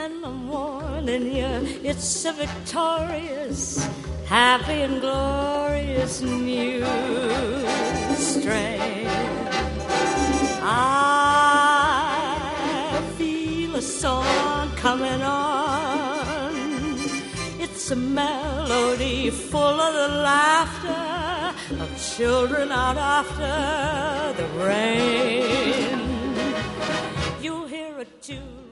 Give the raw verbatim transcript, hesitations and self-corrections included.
and I'm warning you, it's a victorious, happy and glorious new strain. I feel a song coming on. It's a melody full of the laughter of children out after the rain. You'll hear it too.